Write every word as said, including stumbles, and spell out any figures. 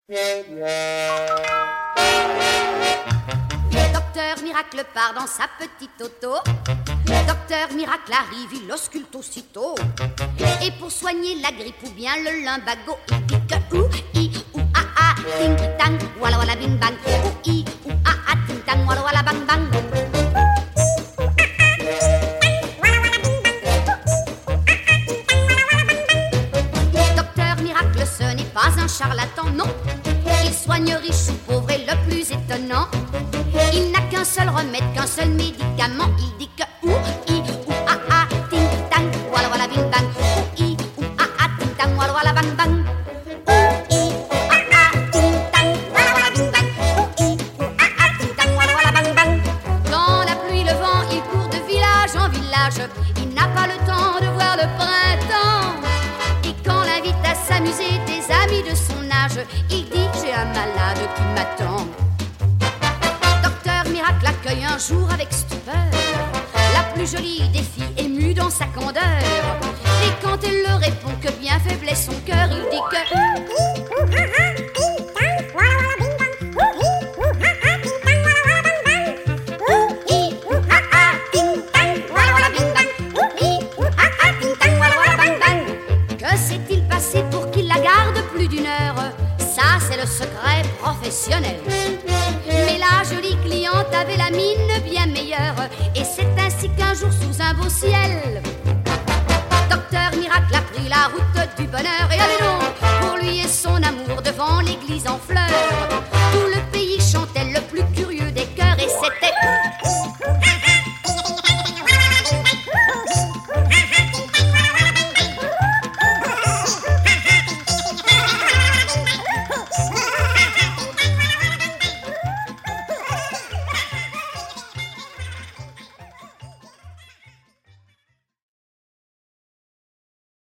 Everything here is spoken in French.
Docteur Miracle part dans sa petite auto. Docteur Miracle arrive, il l'ausculte aussitôt. Et pour soigner la grippe ou bien le lumbago, il dit que ou, i, ou, a, a, ting, tang, walla walla bing bang. Ou, i, ou, a, a, ting, tang, walla walla bang bang. Docteur Miracle, ce n'est pas un charlatan, non. Il soigne riche ou pauvre et le plus étonnant, il n'a qu'un seul remède, qu'un seul médicament. Il dit que ou, i, ou, a, a, ting, tang, walla walla bing bang. Ou, i, ou, a, a, ting, tang, walla walla bang bang. Ou, i, ou, a, a, ting, tang, walla walla bing bang. Ou, i, ou, a, a, ting, tang, walla walla bang bang. Quand la pluie, le vent, il court de village en village. Il n'a pas le temps de voir le printemps. Et quand l'invite à s'amuser des amis de son âge, il dit j'ai un malade qui m'attend. Docteur Miracle accueille un jour avec stupeur la plus jolie des filles émue dans sa candeur. Et quand elle le répond que bien faible est son cœur, il dit que que s'est-il passé pour qu'il la garde plus d'une heure? Ça c'est le secret professionnel. Mais la jolie cliente avait la mine bien meilleure. Et c'est ainsi qu'un jour sous un beau ciel, Docteur Miracle a pris la route du bonheur. Et allez donc, pour lui et son amour, devant l'église en fleurs,